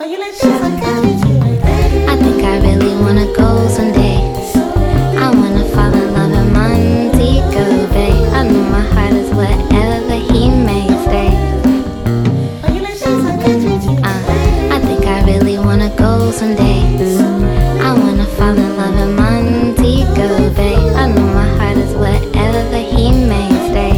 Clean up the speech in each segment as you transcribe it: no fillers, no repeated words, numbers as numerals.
I think I really wanna go someday. I wanna fall in love in Montego Bay. I know my heart is wherever he may stay. I think I really wanna go someday. I wanna fall in love in Montego Bay. I know my heart is wherever he may stay.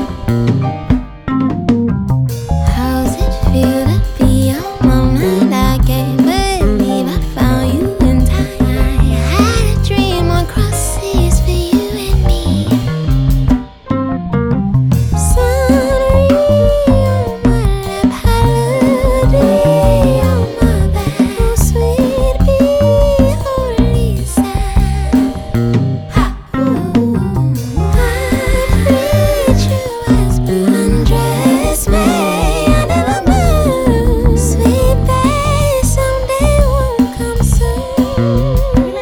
How's it feel to be on my mind? I can't believe I found you in time. I had a dream across seas for you and me. Sunny on my lap, holiday on my back. Oh, sweet bee, holy sigh. Ha! Ooh. I treat you as blue. Undress me, I never move. Sweet babe, someday won't come soon.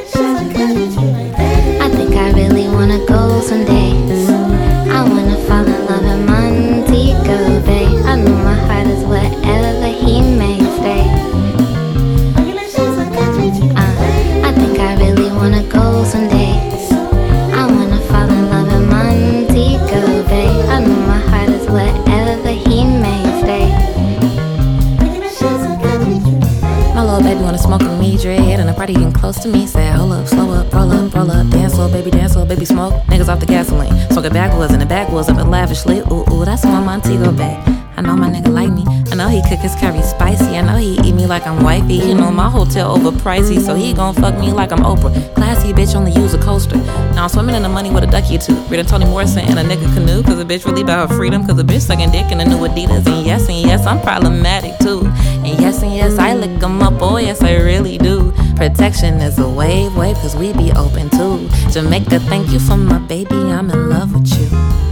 I think I really wanna go someday. I wanna fall in love in Montego Bay. I know my heart is wherever he may stay. I think I really wanna go someday. I wanna fall in love in Montego Bay. I know my heart is wherever he may stay. My little baby wanna smoke a me dread, and the party getting close to me. Say, hold up, slow up, roll up, dance slow, baby, smoke. Niggas off the gasoline, smoking backwoods, and the backwoods of it lavishly. Ooh, that's my Montego Bay. I know my nigga like me. I know he cook his curry spicy. I know he eat me like I'm wifey. You know my hotel overpricey, so he gon' fuck me like I'm Oprah. Classy bitch only use a coaster. Now I'm swimming in the money with a ducky or two. Reading Toni Morrison in a nigga canoe, cause a bitch really about her freedom. Cause a bitch sucking dick in the new Adidas. And yes, I'm problematic too. And yes, I lick 'em up, oh yes, I really do. Protection is a wave, cause we be open too. Jamaica, thank you for my baby, I'm in love with you.